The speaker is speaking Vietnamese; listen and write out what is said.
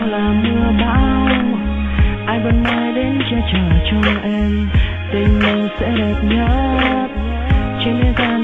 là mưa bão, ai vẫn nói đến che chở cho em, tình mình sẽ đẹp nhất trên thế gian.